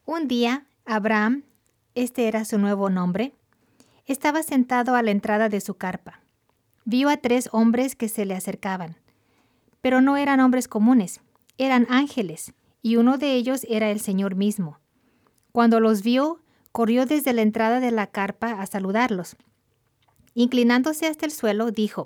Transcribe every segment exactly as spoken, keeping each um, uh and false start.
Un día, Abraham, este era su nuevo nombre, estaba sentado a la entrada de su carpa. Vio a tres hombres que se le acercaban, pero no eran hombres comunes, eran ángeles, y uno de ellos era el Señor mismo. Cuando los vio, corrió desde la entrada de la carpa a saludarlos. Inclinándose hasta el suelo, dijo: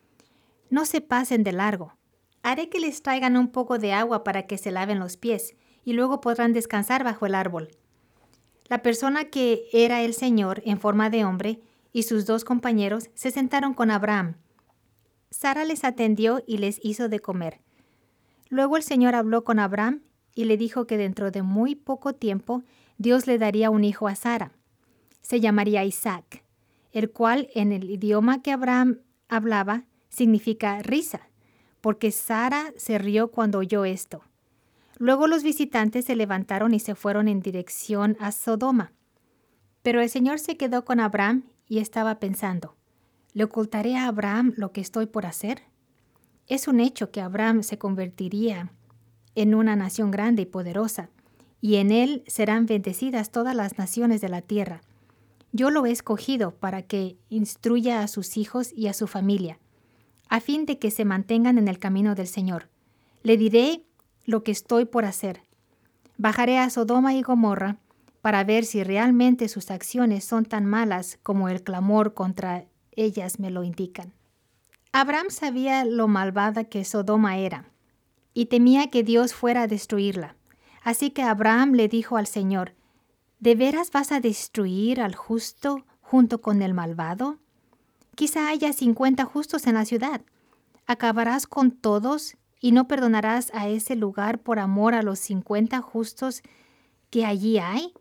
«No se pasen de largo. Haré que les traigan un poco de agua para que se laven los pies, y luego podrán descansar bajo el árbol». La persona que era el Señor en forma de hombre y sus dos compañeros se sentaron con Abraham. Sara les atendió y les hizo de comer. Luego el Señor habló con Abraham y le dijo que dentro de muy poco tiempo Dios le daría un hijo a Sara. Se llamaría Isaac, el cual en el idioma que Abraham hablaba significa risa, porque Sara se rió cuando oyó esto. Luego los visitantes se levantaron y se fueron en dirección a Sodoma. Pero el Señor se quedó con Abraham y estaba pensando: ¿le ocultaré a Abraham lo que estoy por hacer? Es un hecho que Abraham se convertiría en una nación grande y poderosa, y en él serán bendecidas todas las naciones de la tierra. Yo lo he escogido para que instruya a sus hijos y a su familia, a fin de que se mantengan en el camino del Señor. Le diré lo que estoy por hacer. Bajaré a Sodoma y Gomorra para ver si realmente sus acciones son tan malas como el clamor contra ellas me lo indican. Abraham sabía lo malvada que Sodoma era y temía que Dios fuera a destruirla. Así que Abraham le dijo al Señor: ¿de veras vas a destruir al justo junto con el malvado? Quizá haya cincuenta justos en la ciudad. ¿Acabarás con todos y no perdonarás a ese lugar por amor a los cincuenta justos que allí hay?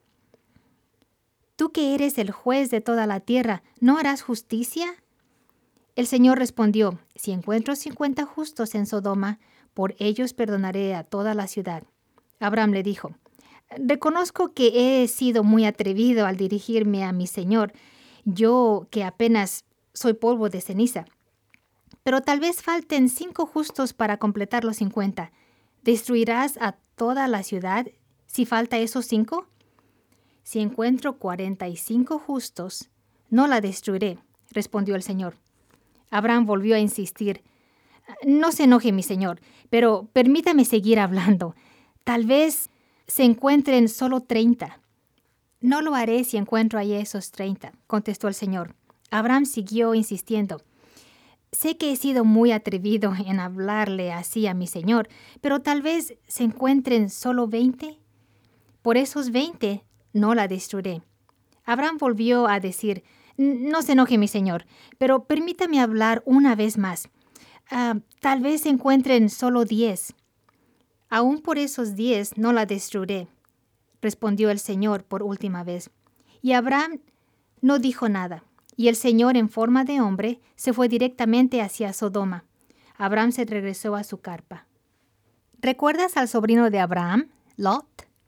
Tú que eres el juez de toda la tierra, ¿no harás justicia? El Señor respondió: si encuentro cincuenta justos en Sodoma, por ellos perdonaré a toda la ciudad. Abraham le dijo: reconozco que he sido muy atrevido al dirigirme a mi Señor, yo que apenas soy polvo de ceniza. Pero tal vez falten cinco justos para completar los cincuenta. ¿Destruirás a toda la ciudad si falta esos cinco? Si encuentro cuarenta y cinco justos, no la destruiré, respondió el Señor. Abraham volvió a insistir: no se enoje, mi señor, pero permítame seguir hablando. Tal vez se encuentren solo treinta. No lo haré si encuentro ahí esos treinta, contestó el Señor. Abraham siguió insistiendo: sé que he sido muy atrevido en hablarle así a mi señor, pero tal vez se encuentren solo veinte. Por esos veinte no la destruiré. Abraham volvió a decir: no se enoje, mi señor, pero permítame hablar una vez más. Uh, tal vez se encuentren solo diez. Aún por esos diez no la destruiré, respondió el Señor por última vez. Y Abraham no dijo nada, y el Señor en forma de hombre se fue directamente hacia Sodoma. Abraham se regresó a su carpa. ¿Recuerdas al sobrino de Abraham, Lot?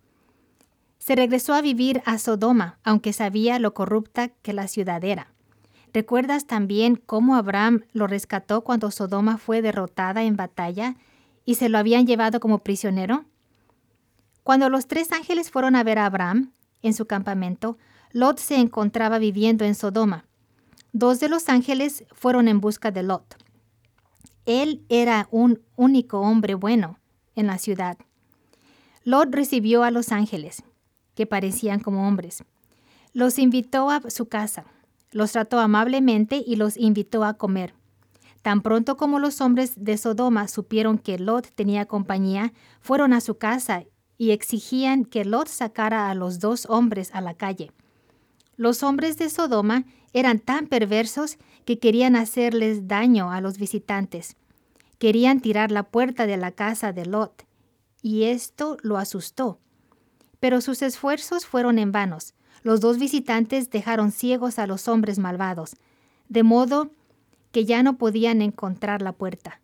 Se regresó a vivir a Sodoma, aunque sabía lo corrupta que la ciudad era. ¿Recuerdas también cómo Abraham lo rescató cuando Sodoma fue derrotada en batalla y se lo habían llevado como prisionero? Cuando los tres ángeles fueron a ver a Abraham en su campamento, Lot se encontraba viviendo en Sodoma. Dos de los ángeles fueron en busca de Lot. Él era un único hombre bueno en la ciudad. Lot recibió a los ángeles, que parecían como hombres. Los invitó a su casa, los trató amablemente y los invitó a comer. Tan pronto como los hombres de Sodoma supieron que Lot tenía compañía, fueron a su casa y exigían que Lot sacara a los dos hombres a la calle. Los hombres de Sodoma eran tan perversos que querían hacerles daño a los visitantes. Querían tirar la puerta de la casa de Lot, y esto lo asustó. Pero sus esfuerzos fueron en vanos. Los dos visitantes dejaron ciegos a los hombres malvados, de modo que ya no podían encontrar la puerta.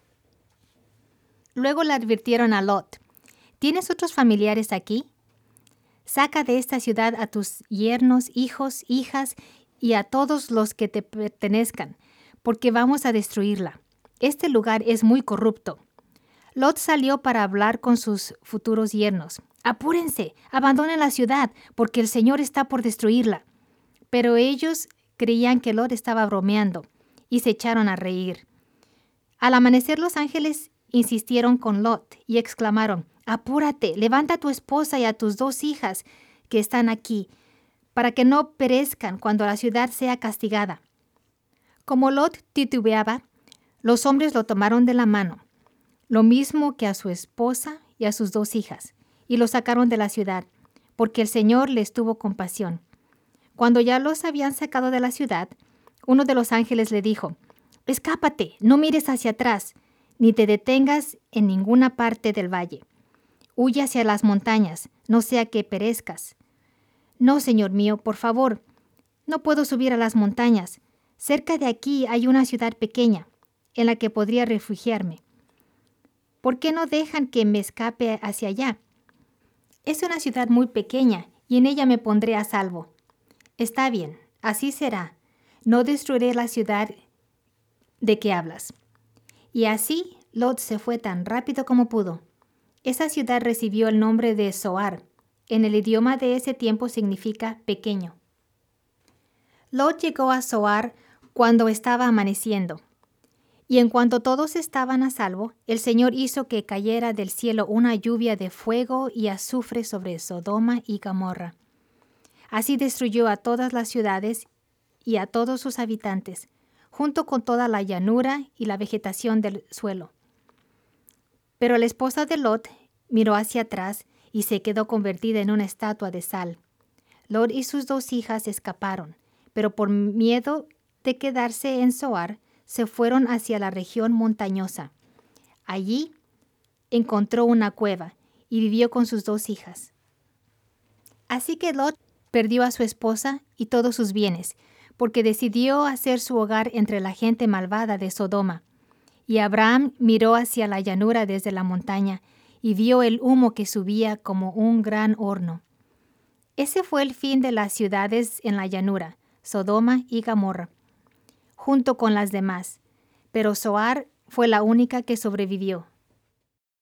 Luego le advirtieron a Lot: ¿tienes otros familiares aquí? Saca de esta ciudad a tus yernos, hijos, hijas y a todos los que te pertenezcan, porque vamos a destruirla. Este lugar es muy corrupto. Lot salió para hablar con sus futuros yernos. «Apúrense, abandonen la ciudad, porque el Señor está por destruirla». Pero ellos creían que Lot estaba bromeando y se echaron a reír. Al amanecer, los ángeles insistieron con Lot y exclamaron: «Apúrate, levanta a tu esposa y a tus dos hijas que están aquí, para que no perezcan cuando la ciudad sea castigada». Como Lot titubeaba, los hombres lo tomaron de la mano, lo mismo que a su esposa y a sus dos hijas, y lo sacaron de la ciudad, porque el Señor les tuvo compasión. Cuando ya los habían sacado de la ciudad, uno de los ángeles le dijo: «Escápate, no mires hacia atrás, ni te detengas en ninguna parte del valle. Huye hacia las montañas, no sea que perezcas». «No, Señor mío, por favor, no puedo subir a las montañas. Cerca de aquí hay una ciudad pequeña en la que podría refugiarme. ¿Por qué no dejan que me escape hacia allá? Es una ciudad muy pequeña y en ella me pondré a salvo». «Está bien, así será. No destruiré la ciudad de que hablas». Y así Lot se fue tan rápido como pudo. Esa ciudad recibió el nombre de Zoar. En el idioma de ese tiempo significa pequeño. Lot llegó a Zoar cuando estaba amaneciendo. Y en cuanto todos estaban a salvo, el Señor hizo que cayera del cielo una lluvia de fuego y azufre sobre Sodoma y Gomorra. Así destruyó a todas las ciudades y a todos sus habitantes, junto con toda la llanura y la vegetación del suelo. Pero la esposa de Lot miró hacia atrás y se quedó convertida en una estatua de sal. Lot y sus dos hijas escaparon, pero por miedo de quedarse en Zoar, se fueron hacia la región montañosa. Allí encontró una cueva y vivió con sus dos hijas. Así que Lot perdió a su esposa y todos sus bienes, porque decidió hacer su hogar entre la gente malvada de Sodoma. Y Abraham miró hacia la llanura desde la montaña y vio el humo que subía como un gran horno. Ese fue el fin de las ciudades en la llanura, Sodoma y Gomorra, junto con las demás, pero Zoar fue la única que sobrevivió.